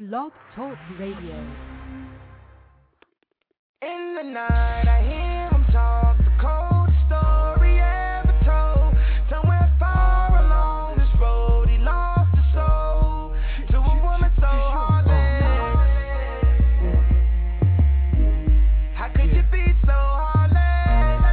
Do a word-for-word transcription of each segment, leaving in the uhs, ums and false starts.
Blog Talk Radio. In the night, I hear him talk, the coldest story ever told. Somewhere far along this road, he lost his soul to a woman so heartless. How could you be so heartless?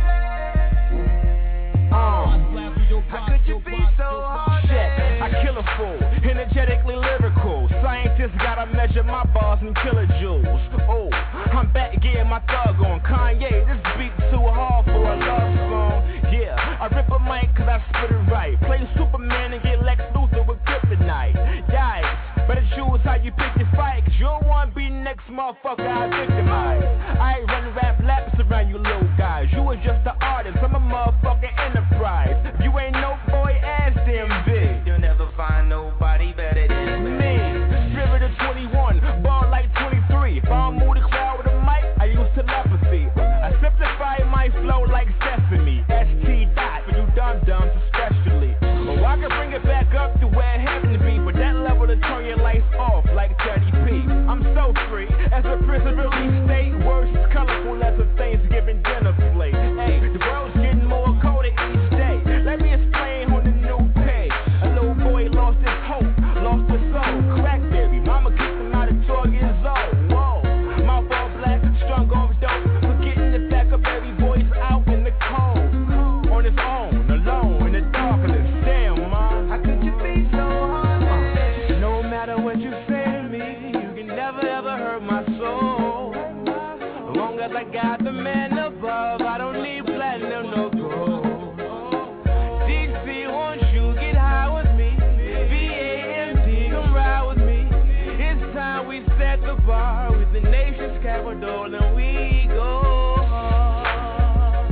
Uh, how could you be so heartless? Shit, I kill a fool, energetically lyrical. Scientists gotta measure my bars and kilojoules. Oh, I'm back getting my thug on. Kanye, this beat too hard for a love song. Yeah, I rip a mic cause I spit it right. Play Superman and get Lex Luthor with kryptonite. Yikes, better choose how you pick your fight, cause you don't wanna be next motherfucker I victimize. I ain't running rap laps around you little guys. You was just an artist, I'm a motherfucking enterprise. If you ain't no boy, ass damn big. You'll never find nobody better than me. Spirit of twenty-one, ball like twenty-three. If I don't move the crowd with a mic, I use telepathy. I simplify my flow like sesame. S T dot for you dum-dums especially. Oh, I can bring it back up to where it happened to be, but that level to turn your lights off like thirty p. I'm so free, as a prison release state. Words is colorful as a Thanksgiving dinner plate. Hey, the world's getting more colder each day. Let me explain on the new page. A little boy lost his hope, lost his soul. Crackberry, mama kicked him out at twelve years old. Whoa, mouth all black, strung off dope. Forgetting the back of every voice out in the cold. On his own, alone, in the darkness. Damn, mom, how could you be so heartless? Uh, no matter what you say to me, you can never ever hurt my soul. As long as I got the man above, I don't need platinum, no gold. Dixie, won't you get high with me? B A M D, come ride with me. It's time we set the bar with the nation's capital and we go hard.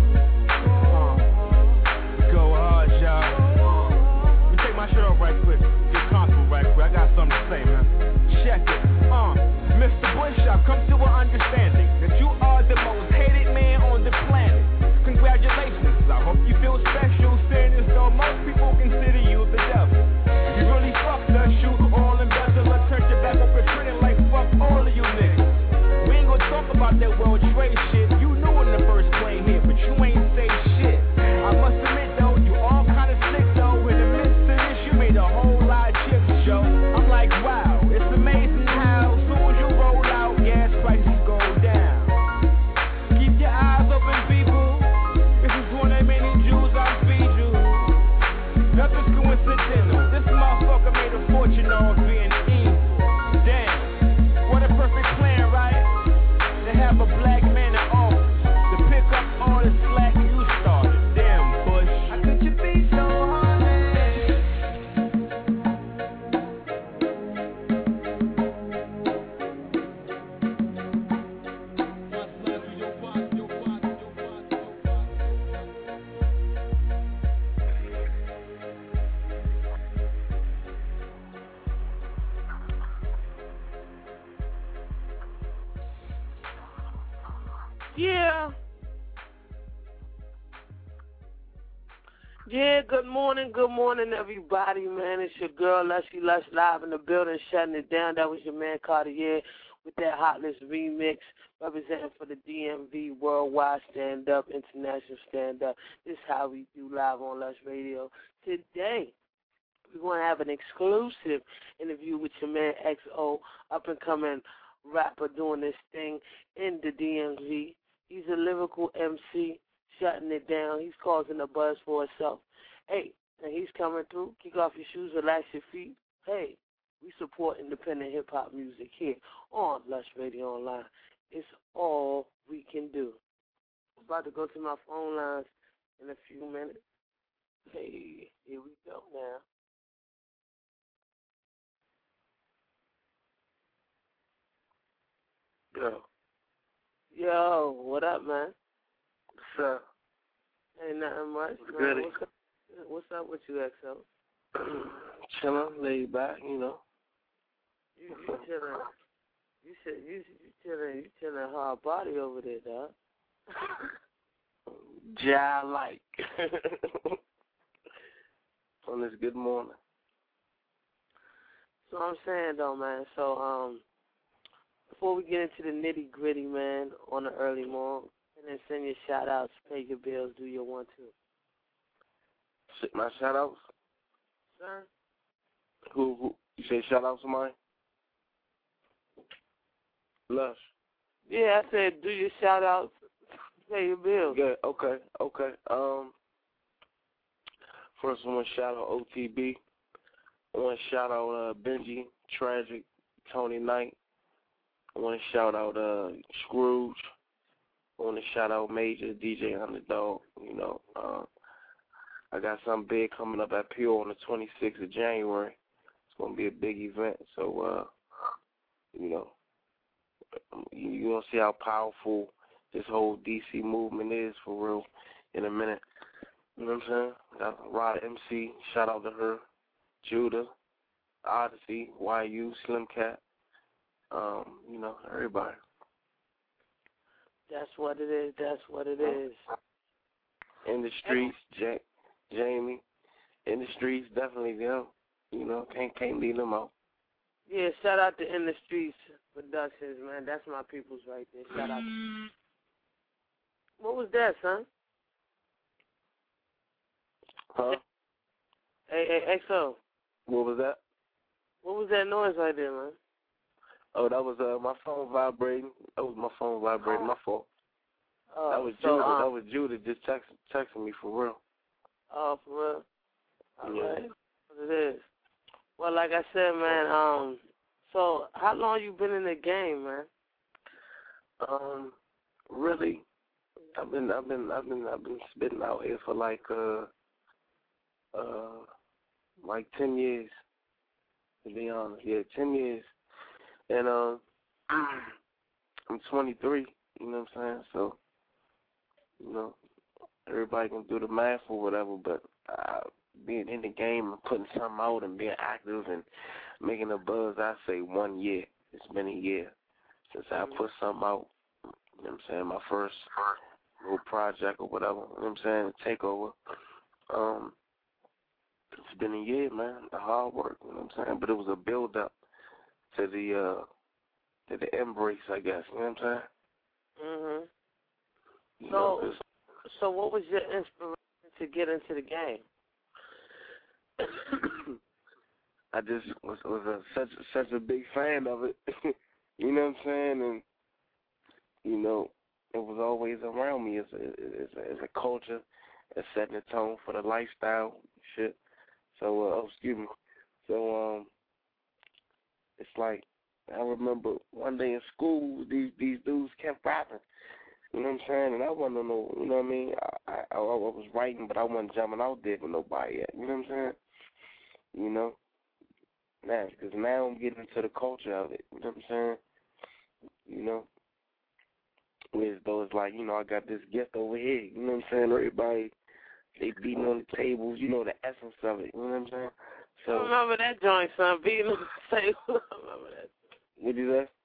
Uh, go hard, y'all. Let me take my shirt off right quick. Get comfortable right quick. I got something to say, man. Check it. Uh, Mister Bush, I've come to an understanding that you are the most hated man on the planet. Congratulations. I hope you feel special, saying as though most people consider you the devil. You really fucked us, you all embezzle, turn your back up and pretend like fuck all of you niggas. We ain't gonna talk about that World Trade shit. You knew in the first plane here, but you ain't say shit. I must admit though, you all kinda sick though. In the midst of this, you made a whole lot of chips, Joe. I'm like, wow, it's amazing how soon as you roll out, gas prices go down. Keep your eyes open, people. This is one of many Jews I'll feed you. Nothing's coincidental. This motherfucker made a fortune off being evil. Damn, what a perfect plan, right? To have a black man in office to pick up all the slack you started. Damn, Bush. How could you be so heartless? Yeah. Yeah, good morning, good morning, everybody, man. It's your girl, Lushy Lush, live in the building, shutting it down. That was your man, Cartier, with that Hot List remix, representing for the D M V Worldwide Stand Up, International Stand Up. This is how we do live on Lush Radio. Today, we're going to have an exclusive interview with your man, X O, up-and-coming rapper doing this thing in the D M V. He's a lyrical M C, shutting it down. He's causing a buzz for himself. Hey, and he's coming through. Kick off your shoes, relax your feet. Hey, we support independent hip-hop music here on Lush Radio Online. It's all we can do. I'm about to go to my phone lines in a few minutes. Hey, here we go now. Yo. Yo, what up, man? What's up? Ain't nothing much. What's man. goody? What's up? What's up with you, X O? Chilling, laid back, you know. You, you chilling? You said you you chilling? You chilling hard body over there, dog. Ja like on this good morning. So I'm saying though, man. So um, before we get into the nitty gritty, man, on the early morning, and then send your shout outs, pay your bills, do your one two. My shout outs? Sir? Who, who? You say shout out somebody? Lush. Yeah, I said do your shout outs, pay your bills. Yeah, okay, okay. Um, first I want to shout out O T B. I want to shout out uh, Benji, Tragic, Tony Knight. I want to shout out uh, Scrooge. I want to shout out Major, D J Underdog. You know, uh, I got something big coming up at Pure on the twenty-sixth of January. It's going to be a big event. So, uh, you know, you're going to see how powerful this whole D C movement is for real in a minute. You know what I'm saying? Got Rod M C, shout out to her. Judah, Odyssey, Y U, Slim Cat, um, you know, everybody. That's what it is. That's what it is. In the streets, J- Jamie. In the streets, definitely them. You know, can't can't leave them out. Yeah, shout out to In the Streets Productions, man. That's my peoples right there. Shout out. What was that, son? Huh? Hey, hey, X O. What was that? What was that noise right there, man? Oh, that was uh, my phone vibrating. That was my phone vibrating. My fault. Oh, that was so, Judah. um, that was Judah just text, texting me for real. Oh, for real? All yeah. right. What it is. Well, like I said, man, um, so how long you been in the game, man? Um, really, I've been, I've been, I've been, I've been spitting out here for like, uh, uh, like ten years. To be honest, yeah, ten years, and um, I'm twenty-three. You know what I'm saying? So, you know, everybody can do the math or whatever, but uh, being in the game and putting something out and being active and making a buzz, I say one year. It's been a year since I put something out. You know what I'm saying? My first little project or whatever. You know what I'm saying? Takeover. Um, it's been a year, man. The hard work. You know what I'm saying? But it was a build up to the uh, to the embrace, I guess. You know what I'm saying? Mhm. You So, know, so what was your inspiration to get into the game? I just was was a, such such a big fan of it. You know what I'm saying? And you know, it was always around me as a as a, as a culture, as setting the tone for the lifestyle shit. So, uh, oh, excuse me. So, um, it's like I remember one day in school, these these dudes kept rapping. You know what I'm saying? And I wasn't no, you know what I mean? I, I I was writing, but I wasn't jumping out there with nobody yet. You know what I'm saying? You know? Now, because now I'm getting into the culture of it. You know what I'm saying? You know? As though it's like, you know, I got this gift over here. You know what I'm saying? Everybody, they beating on the tables. You know the essence of it. You know what I'm saying? So, I remember that joint, son. Beating on the table. I remember that. What you say?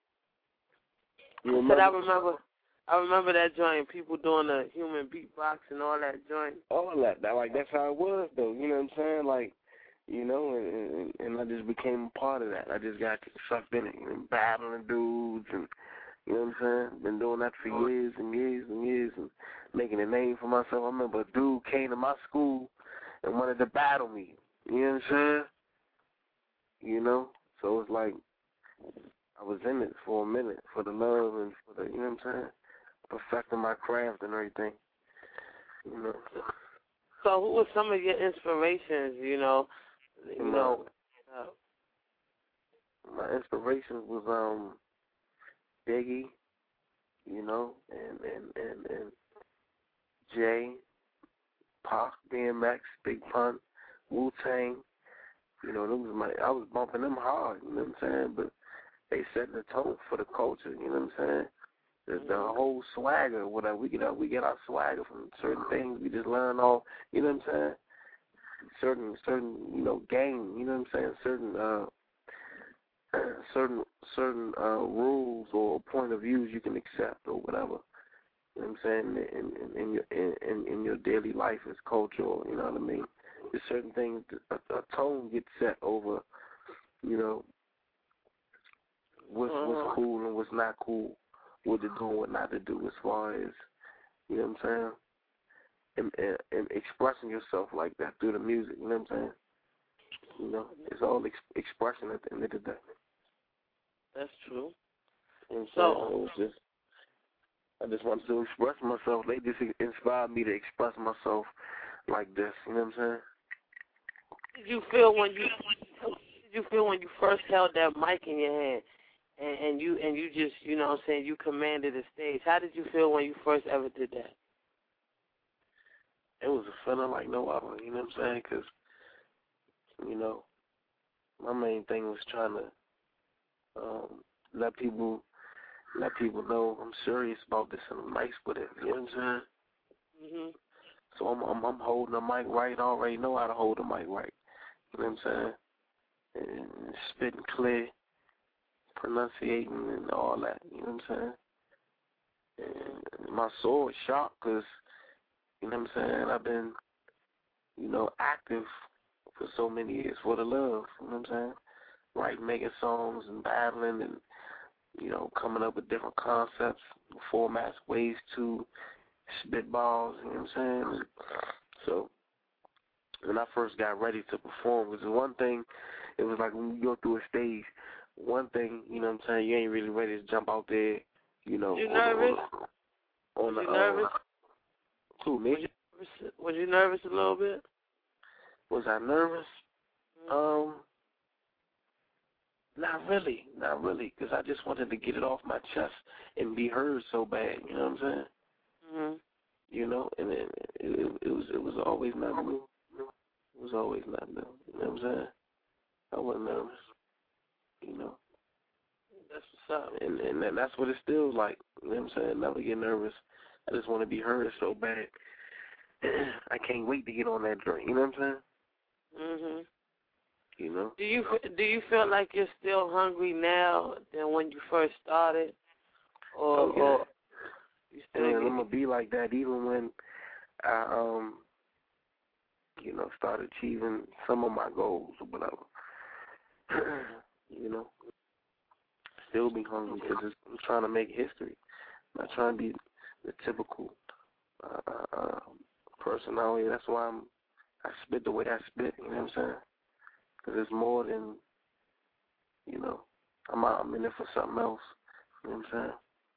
You I said I remember. I remember that joint. People doing the human beatbox and all that joint. All that, that, like that's how it was, though. You know what I'm saying? Like, you know, and, and, and I just became a part of that. I just got sucked in it and battling dudes, and you know what I'm saying? Been doing that for years and years and years, and making a name for myself. I remember a dude came to my school and wanted to battle me. You know what I'm saying? You know, so it's like I was in it for a minute for the love and for the, you know what I'm saying? Perfecting my craft and everything. You know. So, who were some of your inspirations? You know, you my, know. Uh, my inspiration was um Biggie, you know, and and and, and Jay, Pac, B M X, Big Pun, Wu Tang. You know, them was my. I was bumping them hard. You know what I'm saying? But they set the tone for the culture. You know what I'm saying? The, the whole swagger, whatever we get, our, we get our swagger from certain things. We just learn all, you know what I'm saying? Certain, certain, you know, game. You know what I'm saying? Certain, uh, certain, certain uh, rules or point of views you can accept or whatever. You know what I'm saying? In, in, in your in, in your daily life as cultural. You know what I mean? There's certain things. A, a tone gets set over, you know, what's uh-huh. what's cool and what's not cool, what to do and what not to do as far as, you know what I'm saying, and, and, and expressing yourself like that through the music, you know what I'm saying? You know, it's all ex- expression at the end of the day. That's true. And so, so it was just, I just wanted to express myself. They just inspired me to express myself like this, you know what I'm saying? Did you feel when you did you feel when you first held that mic in your hand and, and you and you just, you know what I'm saying, you commanded the stage? How did you feel when you first ever did that? It was a feeling like no other, you know what I'm saying? Because, you know, my main thing was trying to um, let people let people know I'm serious about this and I'm nice with it, you know what I'm saying? Mhm. So I'm, I'm I'm holding the mic right. I already know how to hold the mic right. You know what I'm saying? And spitting clear, pronunciating and all that. You know what I'm saying? And my soul is shocked because, you know what I'm saying, I've been, you know, active for so many years for the love. You know what I'm saying? Writing, making songs and battling and, you know, coming up with different concepts, formats, ways to spitballs, you know what I'm saying? So when I first got ready to perform, because one thing, it was like when you go through a stage, one thing, you know what I'm saying, you ain't really ready to jump out there, you know. You nervous? On the, was on you the, nervous? Uh, who, me? Was you nervous, was you nervous a little bit? Was I nervous? Mm-hmm. Um, not really, not really, because I just wanted to get it off my chest and be heard so bad, you know what I'm saying? Mhm. You know, and it, it, it was it was always nothing new. It was always nothing new. You know what I'm saying? I wasn't nervous. You know. That's what's up. And and that's what it's still like. You know what I'm saying? Never get nervous. I just want to be heard so bad. I can't wait to get on that joint. You know what I'm saying? Mhm. You know. Do you do you feel like you're still hungry now than when you first started, or, Oh, yeah. or you still? And I'm gonna be like that even when I um, you know, start achieving some of my goals or whatever. You know, still be hungry because I'm trying to make history. I'm not trying to be the typical uh, uh, personality. That's why I'm I spit the way I spit. You know what I'm saying? Because it's more than, you know, I'm out, I'm in it for something else. You know what I'm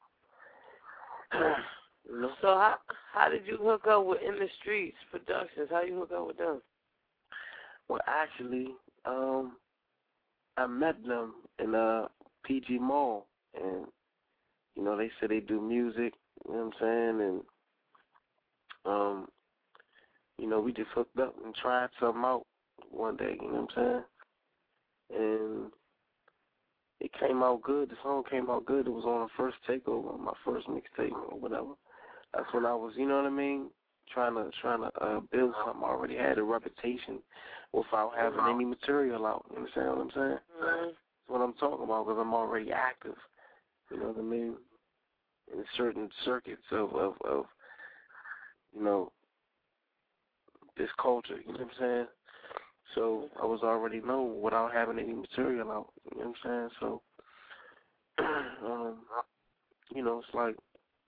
saying? You know? So how how did you hook up with In the Streets Productions? How you hook up with them? Well, actually, um, I met them in uh, P G Mall, and, you know, they said they do music, you know what I'm saying, and, um, you know, we just hooked up and tried something out one day, you know what I'm saying, and it came out good. The song came out good. It was on the first takeover, my first mixtape or whatever. That's when I was, you know what I mean, trying to trying to uh, build something. I already had a reputation without having any material out. You understand what I'm saying? Mm-hmm. That's what I'm talking about because I'm already active. You know what I mean? In certain circuits of, of, of you know, this culture. You know what I'm saying? So I was already known without having any material out. You know what I'm saying? So, um, you know, it's like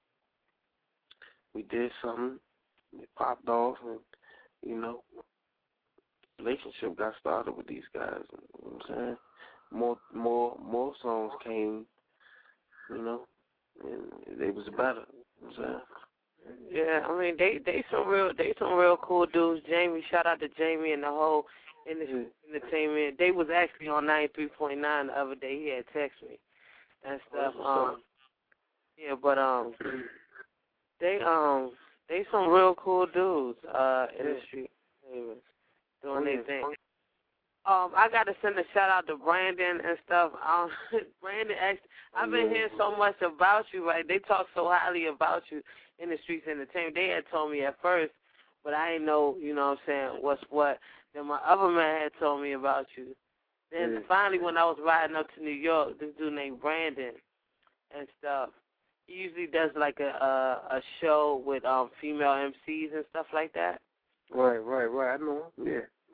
we did something, it popped off, and, you know, relationship got started with these guys. You know what I'm saying? More, more, more songs came, you know, and it was better. You know what I'm saying? Yeah, I mean they they some real they some real cool dudes. Jamie, shout out to Jamie and the whole in the entertainment. They was actually on ninety-three point nine the other day. He had texted me and stuff. Um, yeah, but um, they um they some real cool dudes. Uh, in the street, doing their thing. Um, I got to send a shout out to Brandon and stuff. Um, Brandon, asked, I've been hearing so much about you, right? They talk so highly about you in the streets entertainment. They had told me at first, but I didn't know, you know what I'm saying, what's what. Then my other man had told me about you. Then yeah. finally, when I was riding up to New York, this dude named Brandon and stuff, he usually does like a a, a show with um female M Cs and stuff like that. Right, right, right. I know him. Yeah.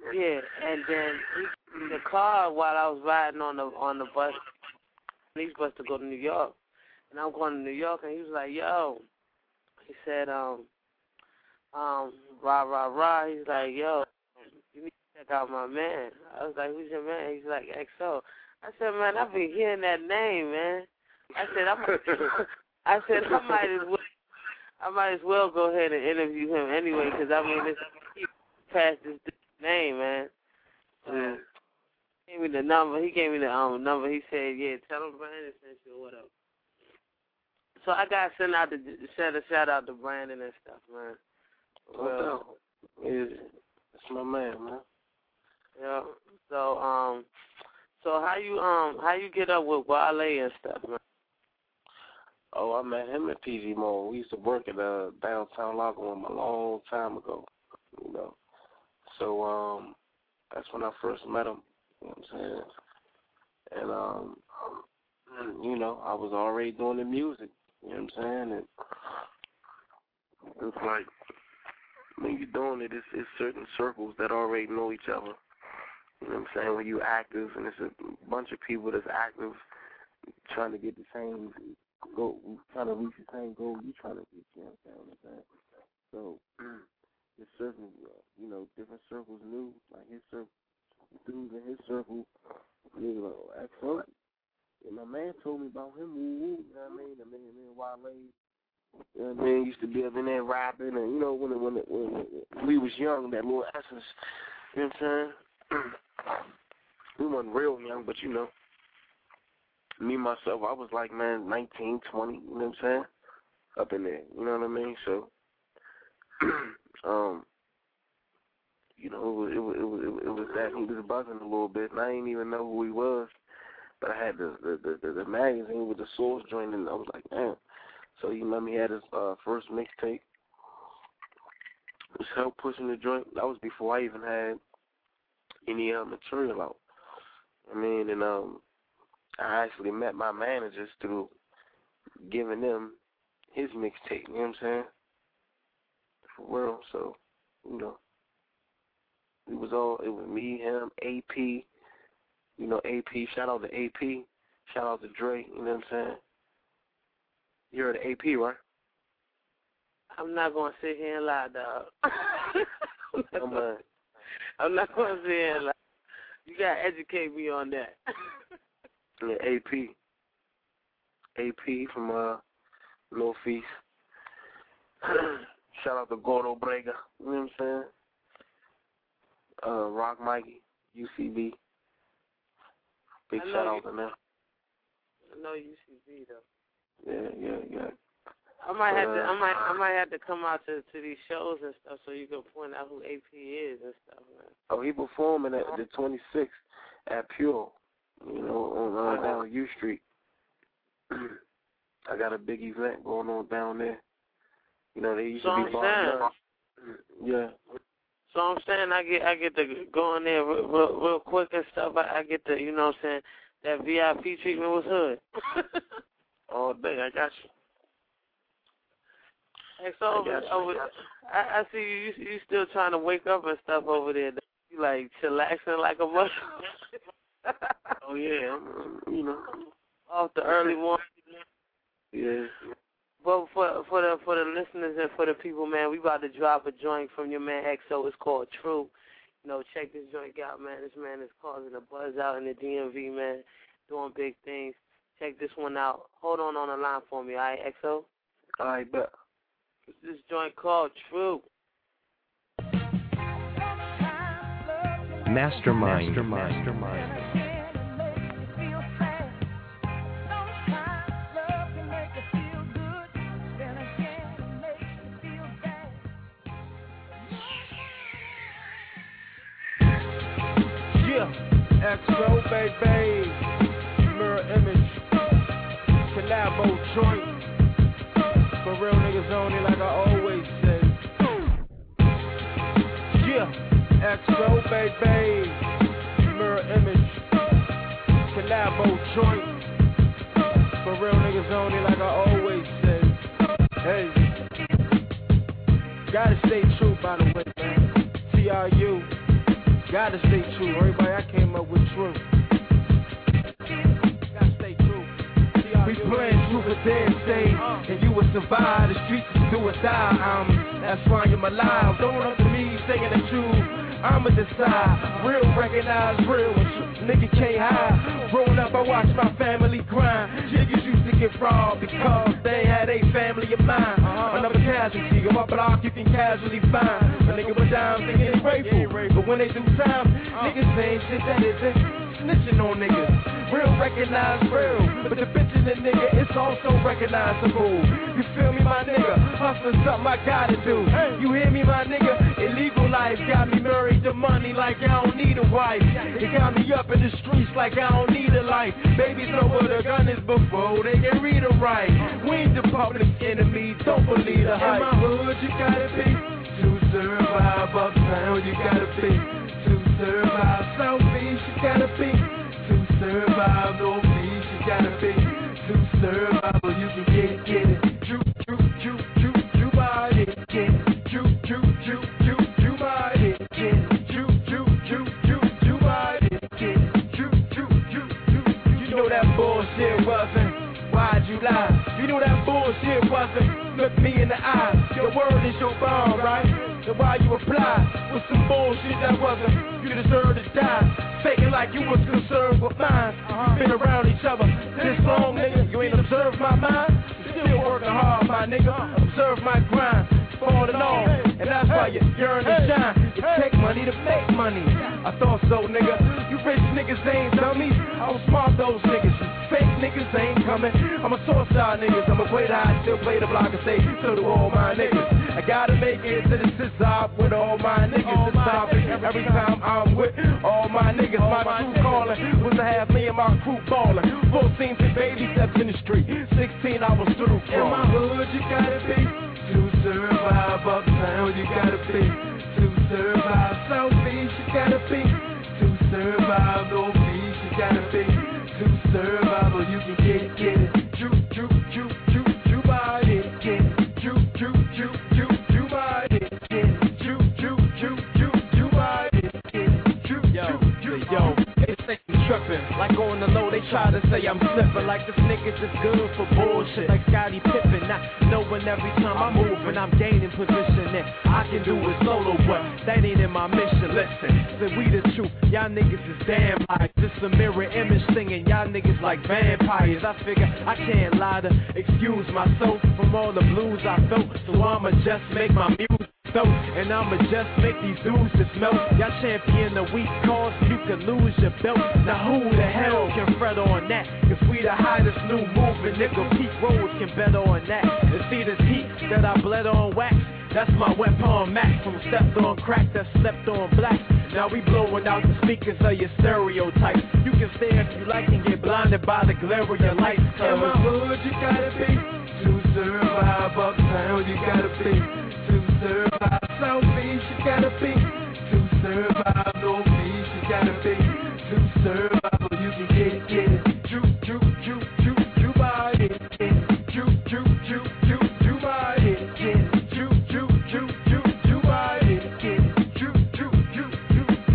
Yeah, and then he, the car while I was riding on the on the bus, he's supposed to go to New York, and I'm going to New York, and he was like, "Yo," he said, "Um, um, rah rah rah." He's like, "Yo, you need to check out my man." I was like, "Who's your man?" He's like, X O. I said, "Man, I've been hearing that name, man." I said, "I might, I said I might as well, I might as well go ahead and interview him anyway, because I mean, it's past this name, man." Um, he gave me the number. He gave me the um number. He said, "Yeah, tell him Brandon sent you or whatever." So I got to send out the send a shout out to Brandon and stuff, man. Well, it's, it's my man, man. Yeah. So um, so how you um how you get up with Wale and stuff, man? Oh, I met him at P G Mall. We used to work at uh, downtown locker room a long time ago, you know. So um, that's when I first met him. You know what I'm saying? And um, you know, I was already doing the music. You know what I'm saying? And it's like when you're doing it, it's, it's certain circles that already know each other. You know what I'm saying? When you're active, and it's a bunch of people that's active, trying to get the same goal, trying to reach the same goal you trying to reach. You know what I'm saying? So there's certain, you know, different circles knew, like his circle, dudes in his circle, you know, X O. And my man told me about him, woo woo, you know what I mean? I mean, and then Wale, you know what I mean, used to be up in there rapping, and you know, when it, when, it, when it, we was young, that little essence, you know what I'm saying? We wasn't real young, but you know, me myself, I was like, man, nineteen, twenty, you know what I'm saying? Up in there, you know what I mean? So, um, you know, it was, it was, it was, it was that he was buzzing a little bit, and I didn't even know who he was. But I had the the, the the magazine with the Source joint, and I was like, damn. So you know, he had his uh, first mixtape. Was help pushing the joint. That was before I even had any uh, material out. I mean, and um, I actually met my managers through giving them his mixtape. You know what I'm saying? For real. So, you know, it was all. It was me, him, A P. You know, A P, shout out to A P, shout out to Dre, you know what I'm saying? You heard of A P, right? I'm not going to sit here and lie, dog. I'm, uh, I'm not going to sit here and lie. You got to educate me on that. Yeah, A P. A P from uh, Northeast. Shout out to Gordo Brega, you know what I'm saying? Uh, Rock Mikey, U C B. Big shout out to them. I know U C B though. Yeah, yeah, yeah. I might but, have uh, to. I might. I might have to come out to to these shows and stuff so you can point out who A P is and stuff, man. Oh, he performing at the twenty-sixth at Pure. You know, on uh, down U Street. I got a big event going on down there. You know, they used so to I'm be barred up. Yeah. So I'm saying I get I get to go in there real, real, real quick and stuff. I, I get to, you know what I'm saying, that V I P treatment was hood. All day, I got you. Hey, so over, I, over, I, I see you, you you still trying to wake up and stuff over there. You like chillaxing like a mother. Oh yeah, I'm, you know, off the early morning. Yeah. But for for the for the listeners and for the people, man, we about to drop a joint from your man X O. It's called True. You know, check this joint out, man. This man is causing a buzz out in the D M V, man. Doing big things. Check this one out. Hold on on the line for me, all right, X O? All right, bet. This joint called True. Mastermind. Mastermind. Mastermind. X O, baby, mirror image, collabo joint, for real niggas only, like I always say. Yeah, X O, baby, mirror image, collabo joint, for real niggas only, like I always say. Hey, gotta stay true, by the way, man. T R U. Gotta stay true. Everybody I came up with true. Gotta stay true. We playing truth or dare stay, and you will survive. The streets is do or die. Um, that's why I'm alive. Don't up to me saying the truth. I'ma decide. Real recognize real. Nigga can't hide. Growing up, I watched my family grind. Niggas used to get robbed because they had a family of mine. Another casualty on my block you can casually find. A nigga with dimes thinking they grateful, but when they do time, niggas saying shit that isn't. Snitching on niggas. Real recognize real, but the bitch in the nigga, it's also recognizable. You feel me, my nigga? Hustling something I gotta do. You hear me, my nigga? Illegal life got me married to money like I don't need a wife. It got me up in the streets like I don't need a life. Babies know what a gun is before they can read or write. We ain't the public enemy, don't believe the hype. In my hood, you gotta be to survive. Uptown, you gotta be to survive. South Beach, you gotta be to survive. North Beach, you gotta be to survive. Or you can get it, get it. Drew, drew, drew, drew, drew by it, get it. Drew, drew, drew, drew, drew by it, get it. Drew, drew, drew, drew, drew by it, get it. Drew, drew, drew, drew. You know that bullshit wasn't. Why'd you lie? You know that bullshit wasn't. Look me in the eye. Your word is your bond, right? Then why you apply with some bullshit that wasn't? You deserve to die. Faking like you was concerned with mine. Uh-huh. Been around each other this long, nigga. You ain't observed my mind. Still working hard, my nigga. Observe my grind. Falling off, and that's why you yearn to shine. It take money to make money. I thought so, nigga. You rich niggas ain't dummies. I was smart those niggas. You fake niggas ain't coming. I'm a source side niggas. I'm a way I still play the block and say so do all my niggas. I gotta make it to the system with all my niggas. It's topic every time I'm with all my niggas. My crew calling was to have me and my crew ballin'. fourteen baby steps in the street. sixteen I was through. In my hood you gotta be to survive. Uptown you gotta be to survive. South Beach you gotta be to survive. North Beach you gotta be to survive. Or you can get it, get it. Drew, drew, drew, drew, drew by it, get it. Drew, drew, drew, drew, drew by it, get it. Drew, drew, drew, drew, drew by it, get it. Drew, drew, drew, yo. They say I'm trippin', like on the low they try to say I'm slippin'. Like this nigga's just good for bullshit. Like Scottie Pippen, not knowing every time I move and I'm gaining position and I can do it solo, but that ain't in my mission. Listen, say we the truth, y'all niggas is damn lies. This a mirror image singing, y'all niggas like vampires. I figure I can't lie to excuse myself from all the blues I felt, so I'ma just make my music. And I'ma just make these dudes just melt. Y'all champion the weak cause, you can lose your belt. Now who the hell can fret on that? Cause we the hottest new movement, nigga. Pete Rose can bet on that. And see this heat that I bled on wax, that's my weapon max. From stepped on crack that slept on blacks. Now we blowing out the speakers of your stereotypes. You can stare if you like and get blinded by the glare of your lights. In my hood you gotta be to survive. Uptown you gotta be to survive. South Beach you gotta be to survive. North Beach you gotta be to survive. Or you can get it, get it. Drew, drew, drew, drew, drew by it, get it. Drew, drew, drew, drew, drew by it, get it. Drew, drew, drew, drew, drew by it, get it. Drew, drew, drew, drew, drew.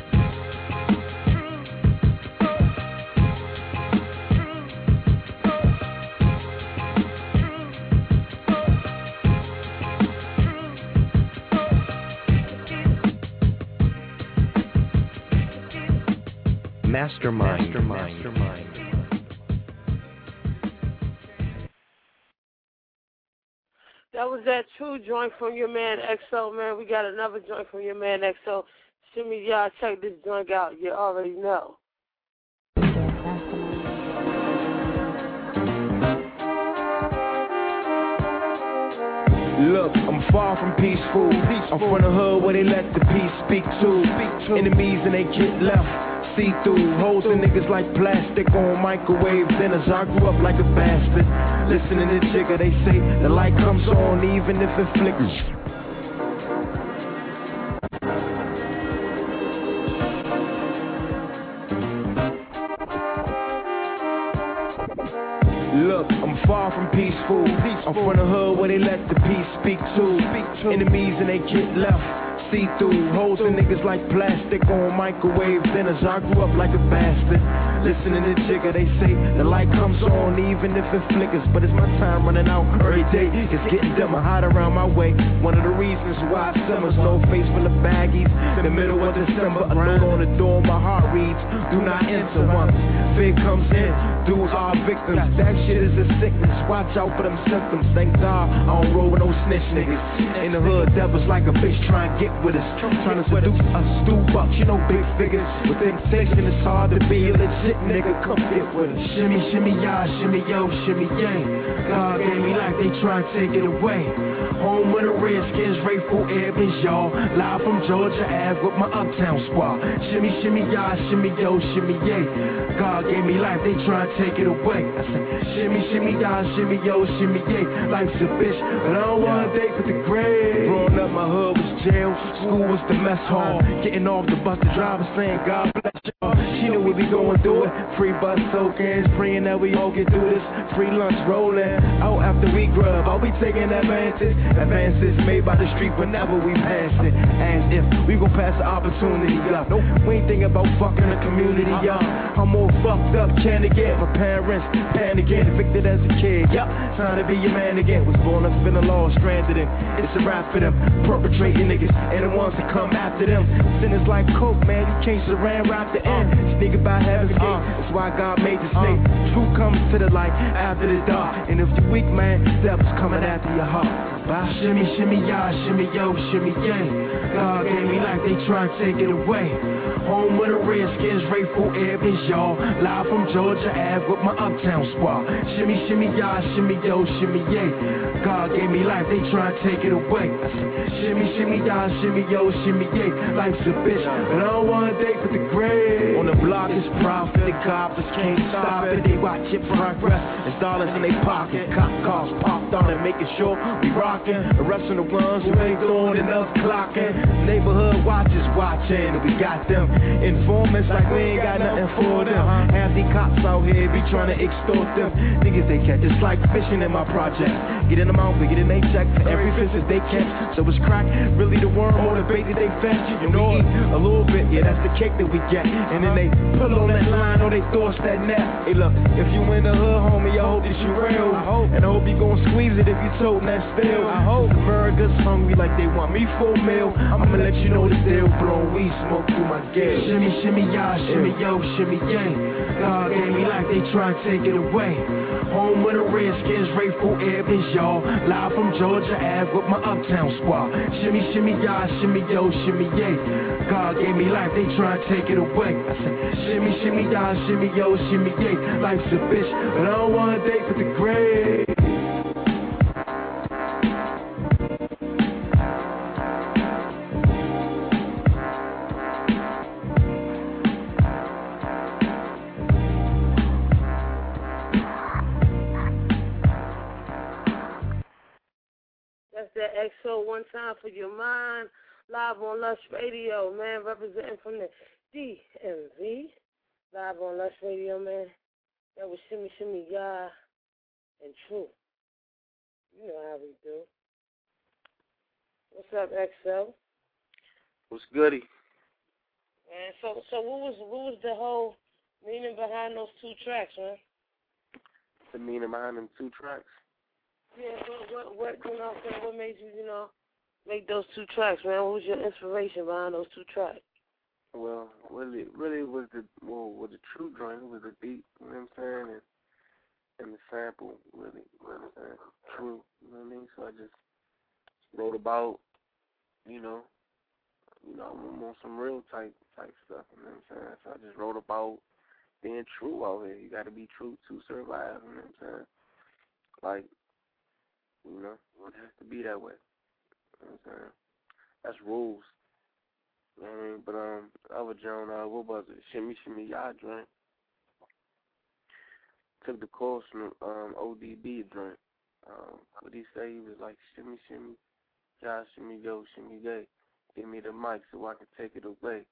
Mastermind. Mastermind. Mastermind. That was that true joint from your man X O, man. We got another joint from your man X O. Shimmy, y'all check this joint out. You already know. Look, I'm far from peaceful. peaceful. I'm from the hood where they let the peace speak to. Speak to. Enemies and they get left. See through hoes and niggas like plastic on microwave dinners. I grew up like a bastard. Listening to Jigga, they say the light comes on even if it flickers. Look, I'm far from peaceful. I'm from the hood where they let the peace speak to. Enemies and they get left. See through hoes and niggas like plastic on microwave dinners. I grew up like a bastard, listening to Jigga. They say the light comes on even if it flickers, but it's my time running out every day. It's getting dimmer, hot around my way. One of the reasons why I simmers, no face full of baggies. The middle of December, a note on the door, my heart reads, do not enter once. Fear comes in, dudes are victims. That shit is a sickness, watch out for them symptoms. Thank God I don't roll with no snitch niggas. In the hood, devils like a bitch trying to get with us, trying to seduce us, do bucks, you know, big figures. With temptation, it's hard to be a legit nigga. Come get with us. Shimmy, shimmy, y'all, shimmy, yo, shimmy, yang. God gave me life, they try to take it away. Home with the Redskins, Rayful Evans, y'all. Live from Georgia Ave with my uptown squad. Shimmy, shimmy, y'all, shimmy, yo, shimmy, yay. God gave me life, they try to take it away. I said, shimmy, shimmy, y'all, shimmy, yo, shimmy, yay. Life's a bitch, but I don't want to date with the grave. Growing up, my hood was jail. School was the mess hall. Getting off the bus, the driver saying, God bless y'all. She knew we be going through it. Free bus tokens, praying that we all get through this. Free lunch rolling. Out after we grub, I'll be taking advantage. Advances made by the street whenever we pass it. As if we gon' pass the opportunity up. Nope, we ain't thinking about fucking the community, y'all. I'm more fucked up, can to get my parents panicking, evicted as a kid. Yup, time to be your man again. Was born up in the law, stranded in. It's a rap for them, perpetrating niggas. And the ones that come after them. Sinners like coke, man, you can't surround right the end. Sneak about heaven's gate, that's why God made the snake. Truth comes to the light after the dark. And if you weak, man, devil's coming after your heart. Bye. Shimmy, shimmy, y'all, shimmy, yo, shimmy, yang. God gave me life, they try to take it away. Home with the Redskins, Rayful Evans, y'all. Live from Georgia Ave with my uptown squad. Shimmy, shimmy, y'all, shimmy, yo, shimmy, yay. God gave me life, they try to take it away. I said, shimmy, shimmy, y'all, shimmy, yo, shimmy, yay. Life's a bitch, but I don't want to date with the grave. On the block is profit, the coppers can't stop it. They watch it progress, it's dollars in their pocket. Cop cars popped on and making sure we rockin'. Arresting the ones who ain't doing enough clocking. Neighborhood watchers watching, and we got them informants like we ain't got nothing for them. Half the cops out here be trying to extort them. Niggas they catch, it's like fishing in my project. Getting them out, we getting they check for every visit they catch. So it's crack, really the worm or the bait that they fetch. And we eat a little bit, yeah, that's the cake that we get. And then they pull on that line or they toss that net. Hey look, if you in the hood, homie, I hope that you real. I hope, and I hope you gon' squeeze it if you toting that still. I hope America's hungry like they want me for a meal. I'ma let you know the deal, blowing weed smoke through my gill. Shimmy, shimmy, y'all, shimmy, yo, shimmy, yang. God gave me life, they try to take it away. Home with the Redskins, Rayful Evans, y'all. Live from Georgia Ave with my uptown squad. Shimmy, shimmy, y'all, shimmy, yo, shimmy, yay. God gave me life, they try to take it away. I said, shimmy, shimmy, y'all, shimmy, yo, shimmy, yay. Life's a bitch, but I don't want to date with the grave. That X O one time for your mind, live on Lush Radio, man, representing from the D M V, live on Lush Radio, man. That was Shimmy Shimmy Ya and True. You know how we do. What's up, X O? What's goody? Man, so so what was what was the whole meaning behind those two tracks, man? The meaning behind them two tracks? Yeah, what, what, you know, what made you, you know, make those two tracks, man? What was your inspiration behind those two tracks? Well, really, really was the, well, was the true joint, it was the beat, you know what I'm saying, and, and the sample, really, you know what I'm saying, true, you know what I mean? So I just wrote about, you know, you know, I'm on some real type, type stuff, you know what I'm saying? So I just wrote about being true out here. You got to be true to survive, you know what I'm saying? Like, you know, it has to be that way. You know what I'm saying? That's rules. You know what I mean? But, um, other Joan, uh, what was it? Shimmy, shimmy, y'all drink. Took the course from, um, O D B drink. Um, what he say? He was like, shimmy, shimmy, y'all, shimmy, yo, shimmy, yay. Give me the mic so I can take it away.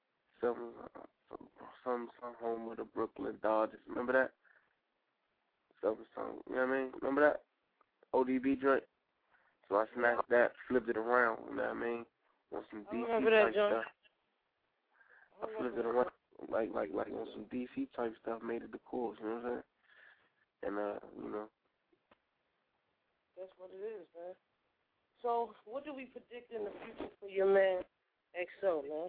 Some, uh, some, some, some home with the Brooklyn Dodgers. Remember that? Selfish song. You know what I mean? Remember that? O D B joint? So I snatched that, flipped it around, you know what I mean? On some D C type stuff. I flipped it around, like, like, like on some D C type stuff, made it the chorus, you know what I'm saying? And, uh, you know. That's what it is, man. So, what do we predict in the future for your man, X O, man?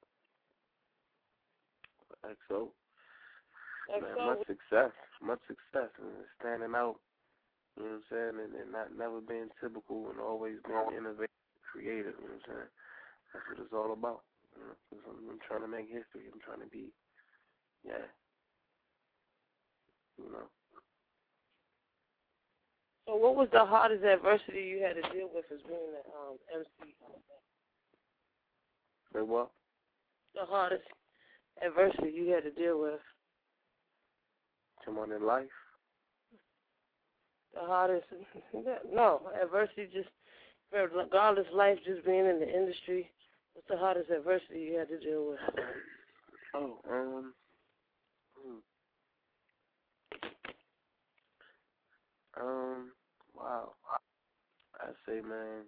X O? X O? Man, much success, much success, and standing out, you know what I'm saying, and, and not never being typical and always being innovative, creative, you know what I'm saying? That's what it's all about, you know, 'cause I'm, I'm trying to make history, I'm trying to be, yeah, you know. So what was the hardest adversity you had to deal with as being an um, M C? Say what? The hardest adversity you had to deal with? Someone in life? The hardest, no, adversity just, regardless life, just being in the industry, what's the hardest adversity you had to deal with? Oh, um, hmm. Um, wow. I say, man,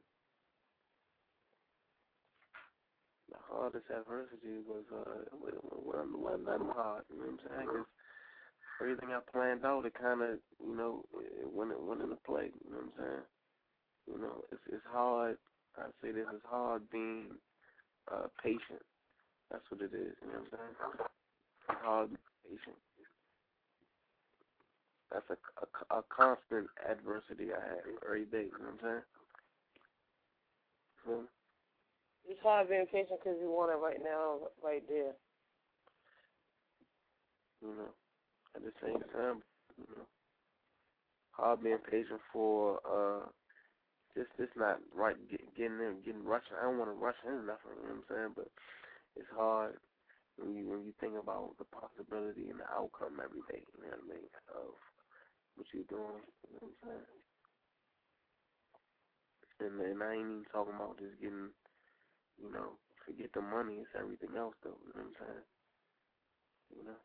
the hardest adversity was, uh, wasn't, wasn't nothing hard, you know what I'm saying? 'Cause everything I planned out, it kind of, you know, it went, it went into play, you know what I'm saying? You know, it's, it's hard, I say this, it's hard being, uh, patient. That's what it is, you know what I'm saying? It's hard being patient. That's a, a, a constant adversity I have every day, you know what I'm saying? So, It's hard being patient because you want it right now, right there. you know, at the same time, you know, hard being patient for, uh, just, just not right, get, getting in, getting rushed. I don't want to rush into nothing, you know what I'm saying? But it's hard when you, when you think about the possibility and the outcome every day, you know what I mean, of what you're doing, you know what I'm saying? And, and I ain't even talking about just getting, you know, forget the money, it's everything else though, you know what I'm saying? You know?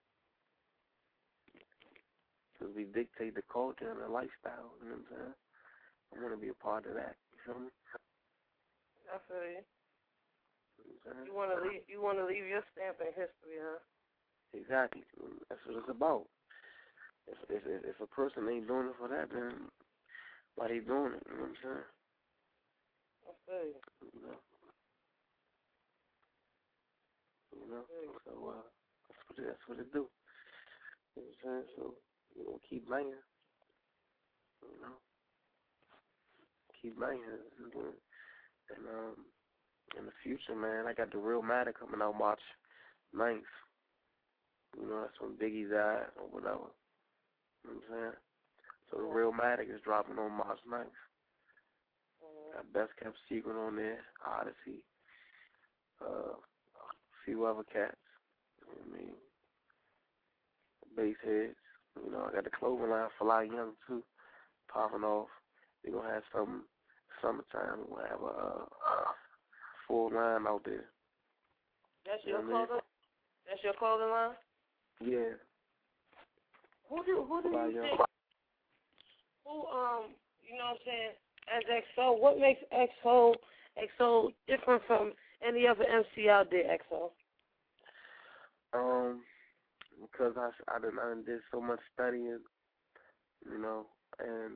Because we dictate the culture and the lifestyle, you know what I'm saying? I want to be a part of that, you feel me? I feel you. You know what I'm saying? You want to leave, you want to leave your stamp in history, huh? Exactly. That's what it's about. If, if, if a person ain't doing it for that, then why they doing it, you know what I'm saying? I feel you. You know? You know? So, uh, that's what it, that's what it do. You know what I'm saying? So, you know, keep laying. You know? Keep laying. And, um, in the future, man, I got the Real Matter coming out March ninth. You know, that's when Biggie died or whatever. You know what I'm saying? So the Real Matter is dropping on March ninth. Got Best Kept Secret on there, Odyssey, uh, a few other cats. You know what I mean? Bassheads. You know, I got the clothing line Fly Young too, popping off. We're gonna have some summertime. We'll have a uh, full line out there. That's You your know what I mean? clothing. That's your clothing line. Yeah. Who do who do Fly you Young. think? Who um you know what I'm saying? As X O, what makes X O X O different from any other M C out there? X O. Um, because I I done, I done did so much studying, you know, and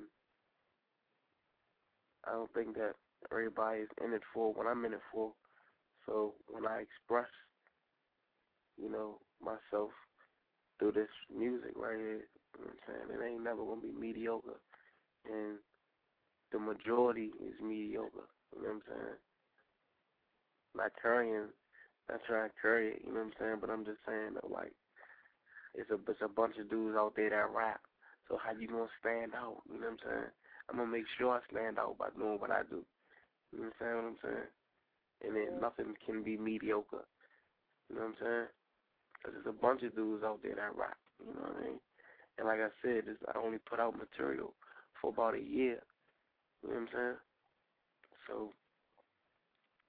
I don't think that everybody is in it for what I'm in it for. So when I express, you know, myself through this music right here, you know what I'm saying, it ain't never gonna be mediocre, and the majority is mediocre. You know what I'm saying? Not carrying, not trying to carry it. You know what I'm saying? But I'm just saying that like it's a it's a bunch of dudes out there that rap. So how you gonna stand out? You know what I'm saying? I'm gonna make sure I stand out by doing what I do. You know what I'm saying? What I'm saying? And then nothing can be mediocre. You know what I'm saying? Because there's a bunch of dudes out there that rap. You know what I mean? And like I said, this, I only put out material for about a year. You know what I'm saying? So,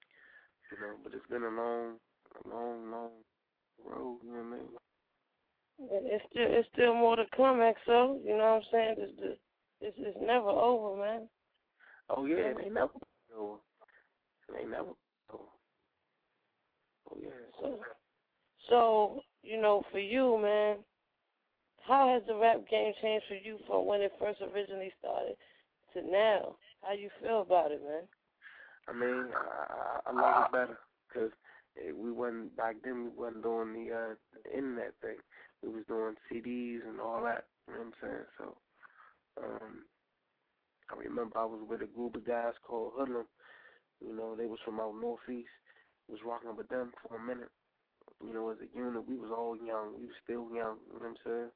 you know, but it's been a long, a long, long road, you know what I mean? It's still it's still more to come, X O. You know what I'm saying? It's it's, it's never over, man. Oh yeah, it ain't never over. It ain't never over. Oh yeah. So, so you know, for you, man, how has the rap game changed for you from when it first originally started to now? How you feel about it, man? I mean, I, I like it better because we wasn't back then. We wasn't doing the, uh, the internet thing. We was doing C Ds and all that. You know what I'm saying? So, um, I remember I was with a group of guys called Hoodlum. You know, they was from out northeast. Was rocking with them for a minute. You know, as a unit, we was all young. We was still young. You know what I'm saying?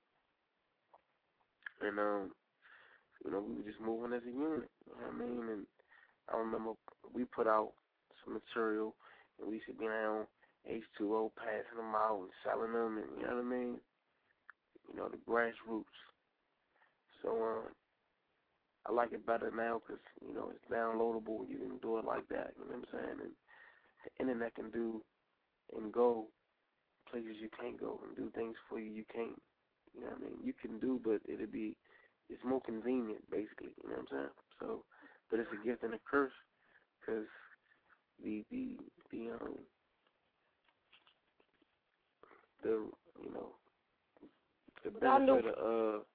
And um, you know, we were just moving as a unit. You know what I mean? And I remember we put out some material, and we used to be on H two O, passing them out and selling them, and you know what I mean? You know, the grassroots. So, um, I like it better now because, you know, it's downloadable. You can do it like that, you know what I'm saying? And the internet can do and go places you can't go and do things for you you can't. You know what I mean? You can do, but it'll be, it's more convenient, basically, you know what I'm saying? So, but it's a gift and a curse because the, the, the, um, the, you know, the benefit of, uh,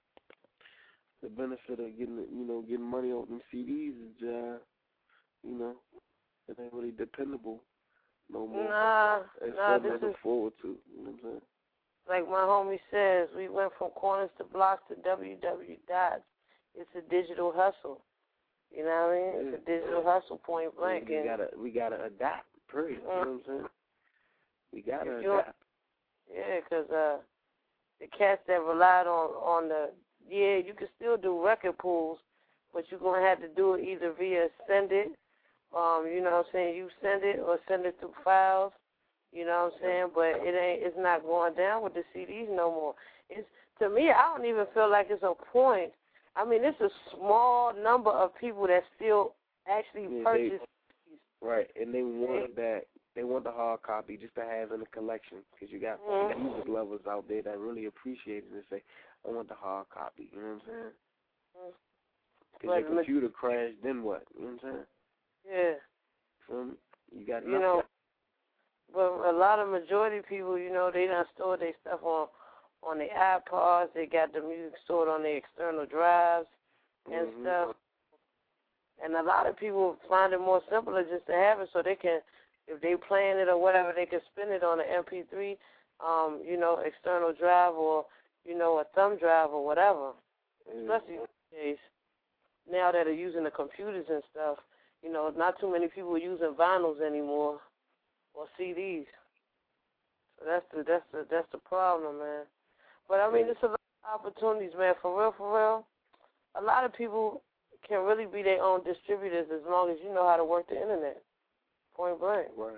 the benefit of getting, you know, getting money off them C Ds is, uh, you know, it ain't really dependable no more. Nah, it's nah, something this to look is, forward to, you know what I'm saying? like my homie says, we went from corners to blocks to W W dots. It's a digital hustle. You know what I mean? It's a digital hustle, point blank. We gotta, we gotta adapt, period, mm. You know what I'm saying? We gotta adapt. Yeah, because uh, the cats that relied on, on the, yeah, you can still do record pools, but you're going to have to do it either via send it, um, you know what I'm saying, you send it or send it through files, you know what I'm saying, but it ain't, it's not going down with the C Ds no more. It's, to me, I don't even feel like it's a point. I mean, it's a small number of people that still actually yeah, purchase these. Right, and they want that. They want the hard copy just to have in the collection because you got mm-hmm. music lovers out there that really appreciate it and say, I want the hard copy. You know what I'm saying? Because mm-hmm. your computer crashed, then what? You know what I'm saying? Yeah. So you got you know, but a lot of majority people, you know, they done store their stuff on on their iPods. They got the music stored on their external drives and mm-hmm. stuff. And a lot of people find it more simpler just to have it so they can, if they playing it or whatever, they can spin it on an M P three, um, you know, external drive or, you know, a thumb drive or whatever. Mm-hmm. Especially these days, now that are using the computers and stuff, you know, not too many people are using vinyls anymore or C Ds. So that's the that's the that's the problem, man. But I mean, it's a lot of opportunities, man. For real, for real. A lot of people can really be their own distributors as long as you know how to work the internet. Point blank. Right.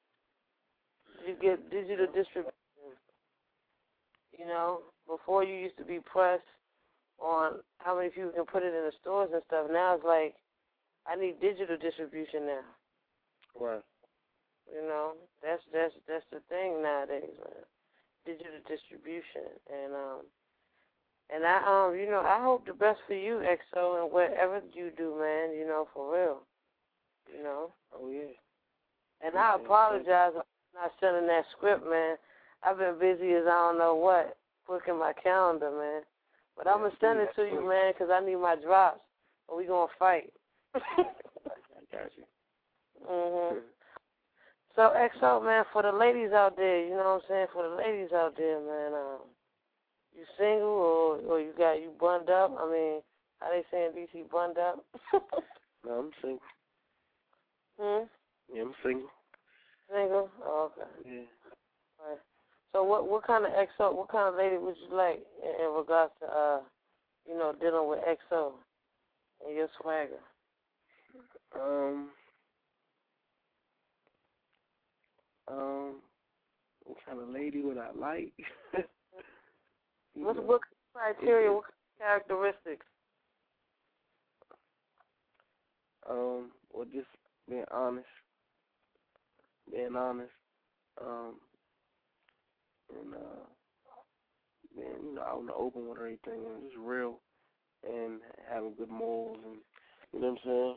You get digital distribution. You know, before you used to be pressed on how many people can put it in the stores and stuff. Now it's like, I need digital distribution now. Right. You know, that's that's that's the thing nowadays, man. Digital distribution, and um, and I um, you know, I hope the best for you, X O, and whatever you do, man. You know, for real. You know. Oh yeah. And I apologize for not sending that script, man. I've been busy as I don't know what, booking my calendar, man. But I'm gonna send it to you, man, because I need my drops, or we gonna fight. I got you. Mhm. So, X O, man, for the ladies out there, you know what I'm saying? For the ladies out there, man, um, you single or or you got you bunned up? I mean, how they saying D C bunned up? No, I'm single. Hmm. Yeah, I'm single. Single? Oh, okay. Yeah. All right. So, what what kind of X O? What kind of lady would you like in, in regards to uh, you know, dealing with X O and your swagger? Um. Um, what kind of lady would I like? what, what criteria, what characteristics? Um, well, just being honest, being honest, um, and uh, being, you know, out in the open with everything and just real and having good morals and, you know what I'm saying?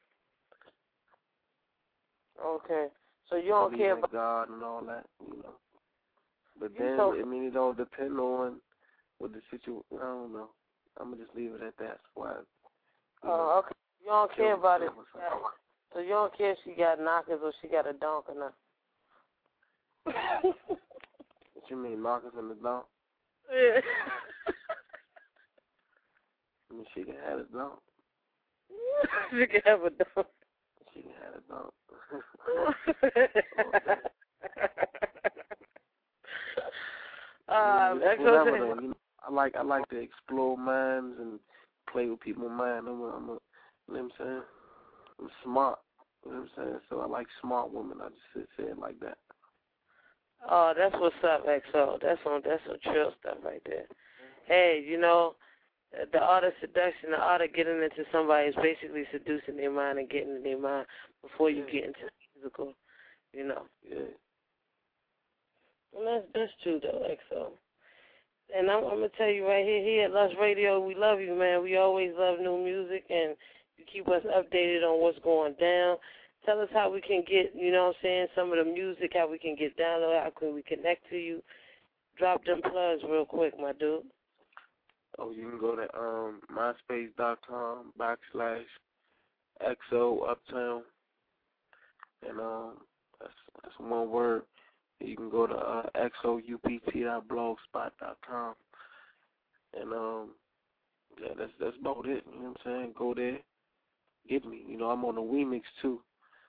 Okay. So you don't care about God and all that, you know. But you then, so, I mean, it don't depend on what the situation, I don't know. I'm going to just leave it at that. Why? Oh, uh, okay. You don't care about it. So you don't care if she got knockers or she got a donk or not. What you mean, knockers in the donk? Yeah. I mean, she can have a donk. She can have a donk. She can have a donk. um, yeah, whatever, though, you know, I like I like to explore minds and play with people's minds. I'm a, I'm a, you know what I'm saying? I'm smart. You know what I'm saying? So I like smart women. I just say it like that. Oh, that's what's up, X O. That's on. That's some trill stuff right there. Hey, you know, the art of seduction, the art of getting into somebody is basically seducing their mind and getting in their mind before you get into the physical, you know. Yeah. And that's, that's true, though, X O. And I'm, I'm going to tell you right here, here at Lush Radio, we love you, man. We always love new music, and you keep us updated on what's going down. Tell us how we can get, you know what I'm saying, some of the music, how we can get downloaded, how can we connect to you. Drop them plugs real quick, my dude. Oh, you can go to um, myspace.com backslash XO Uptown. And um, that's, that's one word. You can go to uh, X O U P T dot blogspot dot com. And um, yeah, that's that's about it. You know what I'm saying? Go there, get me. You know, I'm on the Wemix too.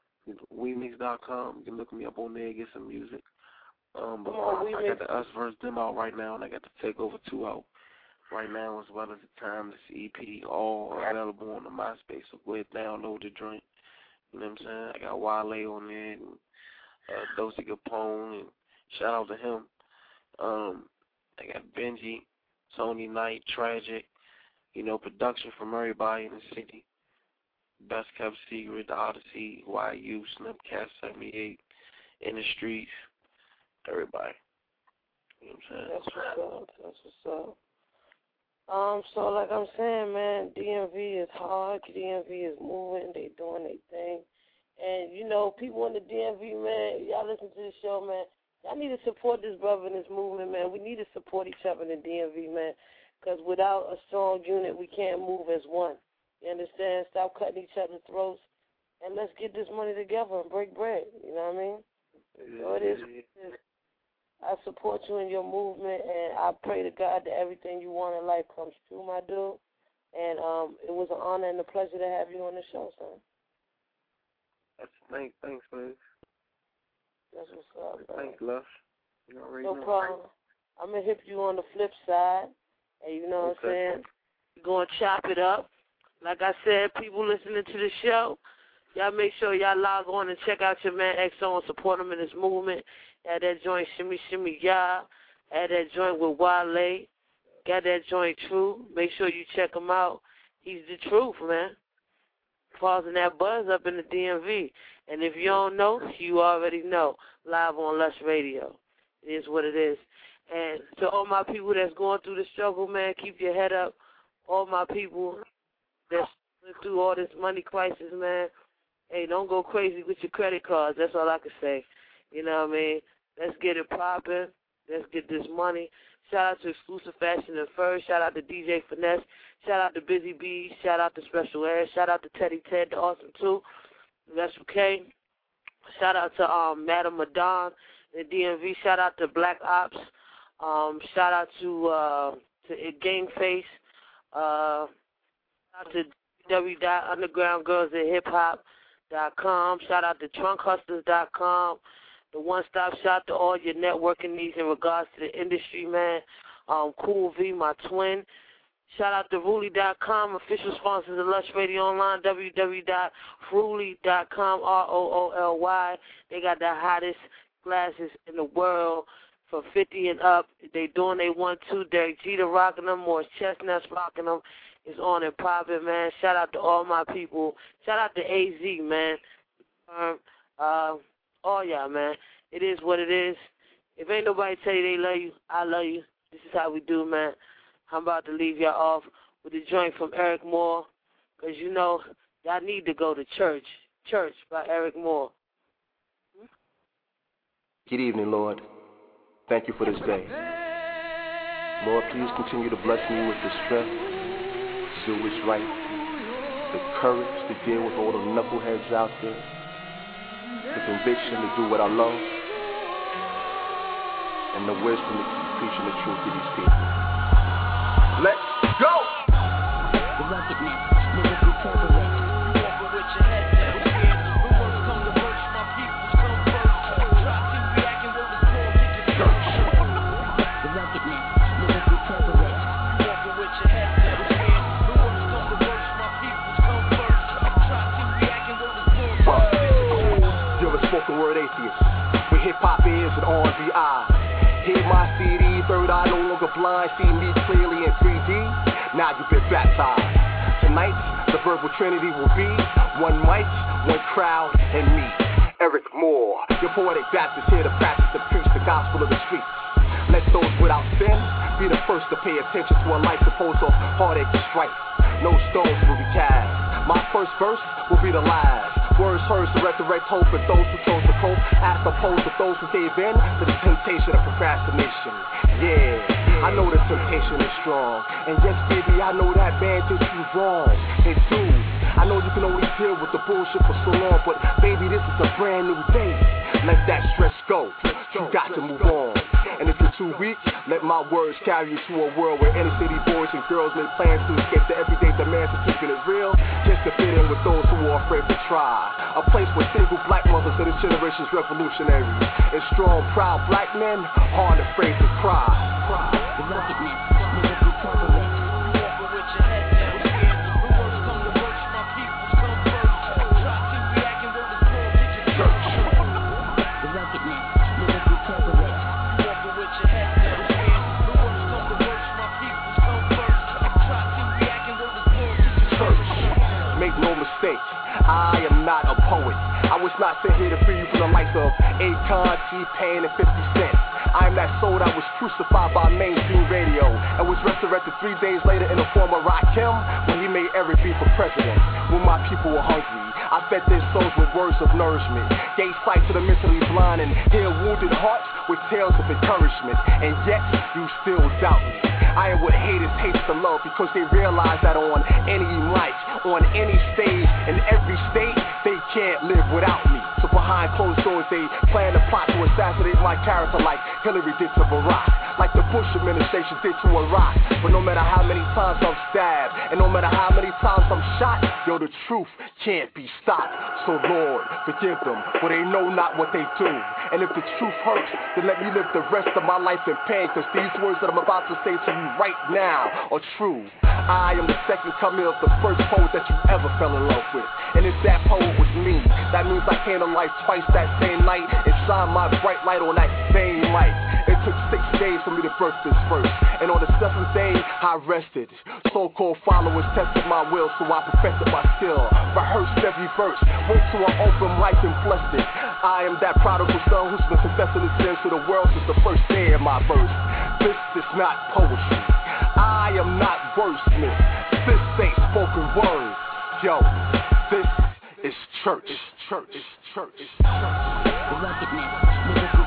Wemix dot com. You can look me up on there, get some music. Um, but Oh, I got the Us versus Them out right now, and I got the Takeover two out right now, as well as the Time, this E P, all available on the MySpace. So go ahead, download the joint. You know what I'm saying? I got Wale on there, and uh, Dosey Capone, and shout out to him. Um, I got Benji, Sony Knight, Tragic, you know, production from everybody in the city. Best Kept Secret, The Odyssey, Y U, Snipcast seventy-eight, In the Streets, everybody. You know what I'm saying? That's what's up. That's what's up. Um, so like I'm saying, man, D M V is hard. D M V is moving. They doing their thing. And, you know, people in the D M V, man, y'all listen to the show, man. Y'all need to support this brother in this movement, man. We need to support each other in the D M V, man, because without a strong unit, we can't move as one. You understand? Stop cutting each other's throats, and let's get this money together and break bread. You know what I mean? Yeah, so it is. yeah. I support you in your movement, and I pray to God that everything you want in life comes true, my dude. And um, it was an honor and a pleasure to have you on the show, son. That's, thanks, thanks, man. That's what's up, man. Thanks, Lush. You already No know. problem. I'm going to hit you on the flip side, and you know what I'm Okay. saying? We're going to chop it up. Like I said, people listening to the show, y'all make sure y'all log on and check out your man X O and support him in his movement. Had that joint Shimmy Shimmy Ya. Had that joint with Wale. Got that joint True. Make sure you check him out. He's the truth, man. Causing that buzz up in the D M V. And if you don't know, you already know. Live on Lush Radio. It is what it is. And to all my people that's going through the struggle, man, keep your head up. All my people that's going through all this money crisis, man, hey, don't go crazy with your credit cards. That's all I can say. You know what I mean? Let's get it popping. Let's get this money. Shout out to Exclusive Fashion and Furs. Shout out to D J Finesse. Shout out to Busy Bee. Shout out to Special Air. Shout out to Teddy Ted, the Awesome two. Special K. Shout out to um, Madam Madon, the D M V. Shout out to Black Ops. Um, shout out to uh, to Game Face. Uh, shout out to w w w dot underground girls at hip hop dot com. Shout out to trunk hustlers dot com. The one-stop shop to all your networking needs in regards to the industry, man. Um, Cool V, my twin. Shout out to Rooly dot com, official sponsors of Lush Radio Online, w w w dot rooly dot com, R O O L Y. They got the hottest glasses in the world from fifty and up. They doing they want to. Derek Jeter rocking them, Morris Chestnuts rocking them. It's on and popping, man. Shout out to all my people. Shout out to A Z, man. Um, uh, all y'all, man. It is what it is. If ain't nobody tell you they love you, I love you. This is how we do, man. I'm about to leave y'all off with a joint from Eric Moore, because, you know, y'all need to go to church. Church by Eric Moore. Good evening, Lord. Thank you for this day. Lord, please continue to bless me with the strength to do what's right, the courage to deal with all the knuckleheads out there, the conviction to do what I love, and the wisdom to keep preaching the truth to these people. Let's go! The ruggedness, lyrical turbulence. Walking with your head down, scared the rumors come to burst. My peoples come first. Drop to reacting, what was born, get your church. The ruggedness, lyrical turbulence. Walking with your head down, scared the rumors come to burst. My peoples come first. Drop to reacting, what was born, get your church. You're a spoken word atheist, with hip-hop ears and R and B eyes. Hear my C D, third eye no longer blind, see me clearly in three D. Now you've been baptized. Tonight, the verbal trinity will be one mic, one crowd, and me, Eric Moore. Your poetic Baptist here to practice and preach the gospel of the streets. Let those without sin be the first to pay attention to a life composed of heartache and strife. No stones will be cast. My first verse will be the last. Words heard to resurrect hope for those who chose to cope, as opposed to those who gave in to the temptation of procrastination. Yeah, I know the temptation is strong, and yes, baby, I know that man did you wrong. And dude, I know you can only deal with the bullshit for so long, but baby, this is a brand new day. Let that stress go. You got to move on. And if you're too weak, let my words carry you to a world where inner city boys and girls make plans to escape the everyday demands of keeping it real, just to fit in with those who are afraid to try. A place where single black mothers of this generation's revolutionaries and strong, proud black men aren't afraid to cry. The ruggedness, lyrical turbulence. Walking with your head down, scared the rumors come to burst. My peoples come first. Drop to reacting, what was born, get your church. The ruggedness, lyrical turbulence. Walking with your head down, scared the rumors come to burst. My peoples come first. Drop to reacting, what was born, get your church. Make no mistake, I am not a poet. I was not sent here to free you from the likes of Akon, T-Pain, and fifty cent. I am that soul that was crucified by mainstream radio and was resurrected three days later in the form of Rakim when he made Eric B for president. When my people were hungry, I fed their souls with words of nourishment, gave sight to the mentally blind and healed wounded hearts with tales of encouragement. And yet, you still doubt me. I am what haters hate to love because they realize that on any mic, on any stage, in every state, they can't live without me. So behind closed doors, they plan to plot to assassinate my character like Hillary did to Barack, like the Bush administration did to Iraq. But no matter how many times I'm stabbed, and no matter how many times I'm shot, yo, the truth can't be stopped. So Lord, forgive them, for they know not what they do. And if the truth hurts, then let me live the rest of my life in pain, because these words that I'm about to say to you right now are true. I am the second coming of the first poet that you ever fell in love with. And if that poet was me, that means I came to life twice that same night and shined my bright light on that same light. It took six days for me to birth this verse, and on the seventh day, I rested. So-called followers tested my will, so I perfected my skill. Rehearsed every verse, went to an open mic and blessed it. I am that prodigal son who's been confessing his sins to the world since the first day of my birth. This is not poetry. I am not wordsmith. This ain't spoken word. Yo, this is church. It's church. It's church. It's church. The ruggedness, lyrical